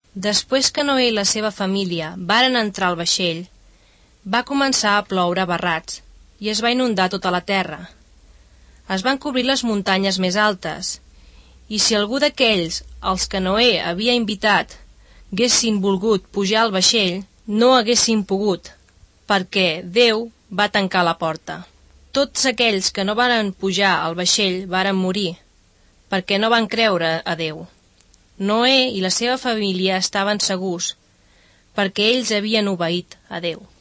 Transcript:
Després que Noè i la seva família varen entrar al vaixell, va començar a ploure a barrats i es va inundar tota la terra. Es van cobrir les muntanyes més altes, i si algú d'aquells, els que Noè havia invitat, haguessin volgut pujar al vaixell, no haguessin pogut, perquè Déu va tancar la porta. Tots aquells que no varen pujar al vaixell varen morir, perquè no van creure a Déu. Noè i la seva família estaven segurs, perquè ells havien obeït a Déu.